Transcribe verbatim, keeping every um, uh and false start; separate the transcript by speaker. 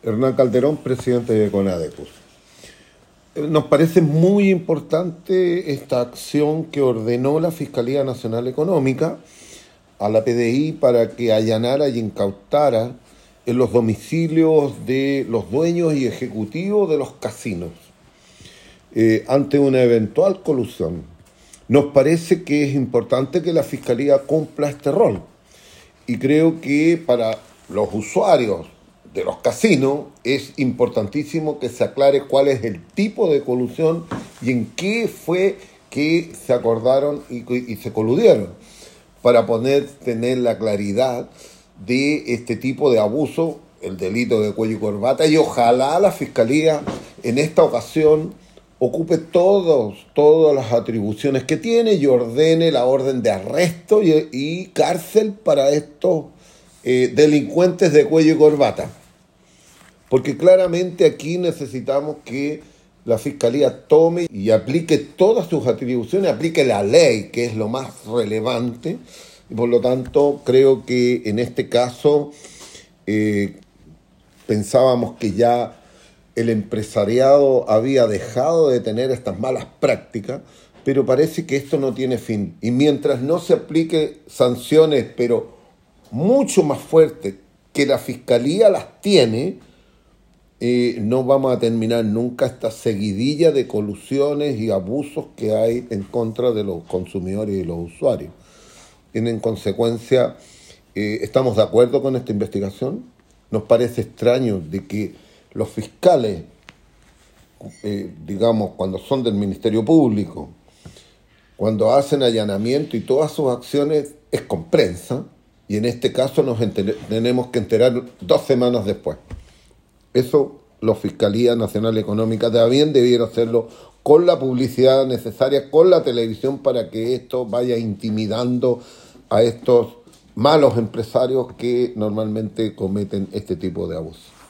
Speaker 1: Hernán Calderón, presidente de CONADECUS. Nos parece muy importante esta acción que ordenó la Fiscalía Nacional Económica a la P D I para que allanara y incautara en los domicilios de los dueños y ejecutivos de los casinos eh, ante una eventual colusión. Nos parece que es importante que la Fiscalía cumpla este rol y creo que para los usuarios de los casinos es importantísimo que se aclare cuál es el tipo de colusión y en qué fue que se acordaron y, y se coludieron, para poder tener la claridad de este tipo de abuso, el delito de cuello y corbata, y ojalá la Fiscalía en esta ocasión ocupe todos, todas las atribuciones que tiene y ordene la orden de arresto y, y cárcel para estos eh, delincuentes de cuello y corbata. Porque claramente aquí necesitamos que la Fiscalía tome y aplique todas sus atribuciones, aplique la ley, que es lo más relevante. Y por lo tanto, creo que en este caso eh, pensábamos que ya el empresariado había dejado de tener estas malas prácticas, pero parece que esto no tiene fin. Y mientras no se aplique sanciones, pero mucho más fuertes que la Fiscalía las tiene, Eh, no vamos a terminar nunca esta seguidilla de colusiones y abusos que hay en contra de los consumidores y los usuarios. En, en consecuencia, eh, estamos de acuerdo con esta investigación. Nos parece extraño de que los fiscales, eh, digamos, cuando son del Ministerio Público, cuando hacen allanamiento y todas sus acciones es con prensa, y en este caso nos enter- tenemos que enterar dos semanas después. Eso la Fiscalía Nacional Económica también debiera hacerlo con la publicidad necesaria, con la televisión, para que esto vaya intimidando a estos malos empresarios que normalmente cometen este tipo de abusos.